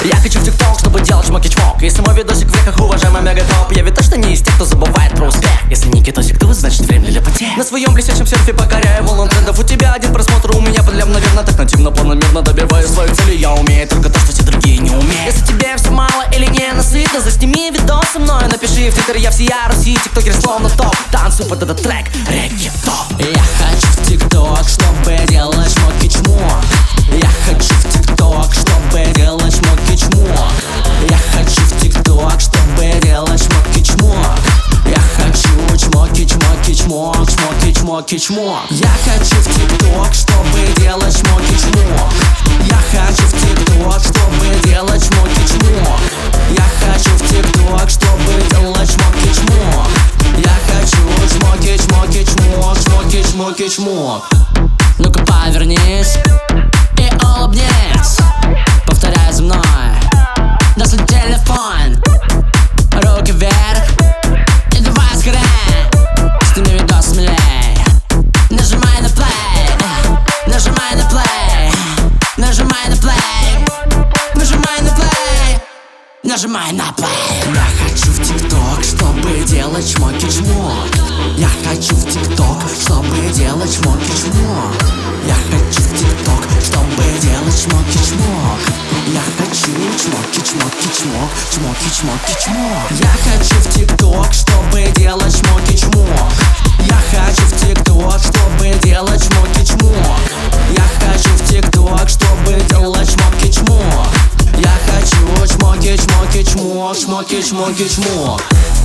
Я хочу в ТикТок, чтобы делать чмоки-чмок. Если мой видосик в веках, уважаемый мегатоп. Я ведь точно не из тех, кто забывает про успех. Если не китосик, то значит время для потерь. На своем блестящем серфе покоряю волну трендов. У тебя один просмотр, у меня подлям, наверное, так нативно, планомерно добиваю своих целей. Я умею только то, что все другие не умеют. Если тебе все мало или не насытно, засними видос со мной, напиши в Твиттер, я всея Руси. Тиктокер словно топ, танцуй под этот трек, регги-топ. Я хочу в ТикТок, чтобы делать чмоки-чмок. Я хочу в ТикТок, чтобы делать чмоки-чмок. Я хочу в ТикТок, чтобы делать чмоки-чмок. Я хочу чмоки-чмоки-чмок, чмоки-чмоки-чмок. Я хочу в ТикТок, чтобы делать чмоки-чмок. Я хочу в ТикТок, чтобы делать чмоки-чмок. Я хочу в ТикТок, чтобы делать чмоки-чмок. Я хочу чмоки-чмоки-чмок, чмоки-чмоки-чмок. Ну-ка повернись и улыбнись, повторяй за мной. Достань телефон, руки вверх и давай скорей. Сними видос смелей, нажимай на плей, нажимай на плей, нажимай на плей, нажимай на плей, нажимай на плей. Я хочу в ТикТок, чтобы делать чмоки-чмок. Я хочу в ТикТок, чтобы делать чмоки-чмок. Я хочу в ТикТок, чтобы делать чмоки-чмок. Я хочу чмоки-чмоки-чмок, чмоки-чмоки-чмок. Я хочу в ТикТок, чтобы делать чмоки-чмок. Я хочу в ТикТок, чтобы делать чмоки-чмок. Я хочу в ТикТок, чтобы делать чмоки-чмок. Я хочу чмоки-чмоки-чмок, чмоки-чмоки-чмок.